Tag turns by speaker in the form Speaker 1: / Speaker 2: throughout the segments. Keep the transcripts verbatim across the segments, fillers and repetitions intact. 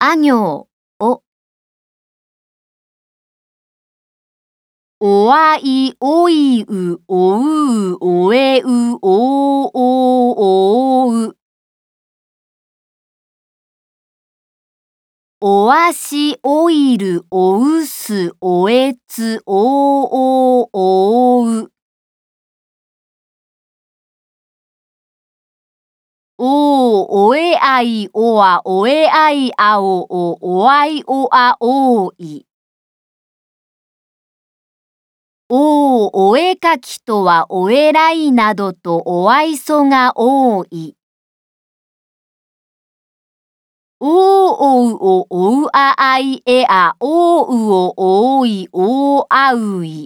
Speaker 1: あ行を、おあいおいうおうおえうおおおう、おあしおいるおうすおえつおおおう、おおえあいおあおえあいあおおおあいおあおうい、おおお絵かきとはおえらいなどとお愛想が多い。おうおうおおうああいえあおうおおいおあうい。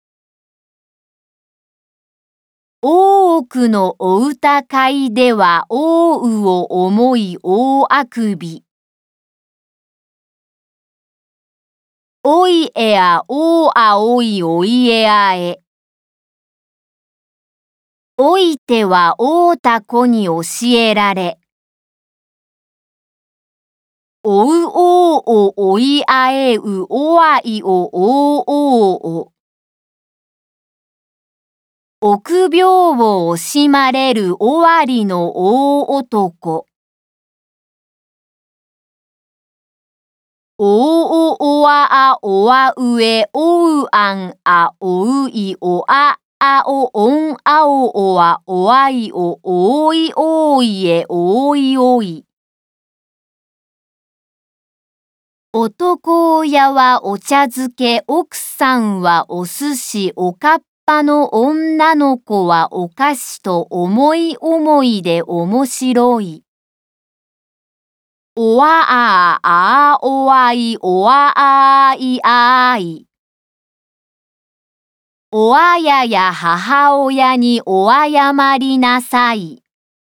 Speaker 1: 大奥のお歌会ではおうを思い大あくび。おいえあおあおいおいえあえ。おいてはおうた子に教えられ。おうおうおおいあえうおあいおおおお。臆病を惜しまれる尾張の大男。おおおわあおわうえおうあんあおういおああおおんあおおわおあいおおいおいえおいおい。男親はお茶漬け、奥さんはお寿司、おかっぱの女の子はお菓子と思い思いで面白い。おわあああおあいおわあいあい。おあやや母親におあやまりなさい。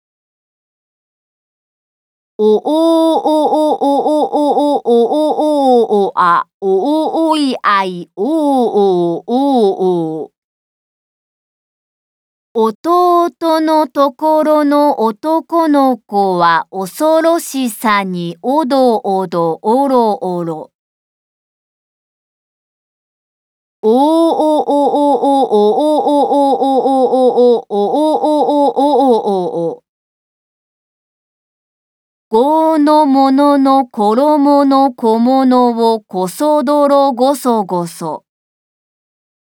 Speaker 1: おおおおおおおおおおおあおおおいあいおおおお。弟のところの男の子は恐ろしさにおどおどおろおろ。おおおおおおおおおおおおおおお。ごのものの衣の小物をこそどろごそごそ。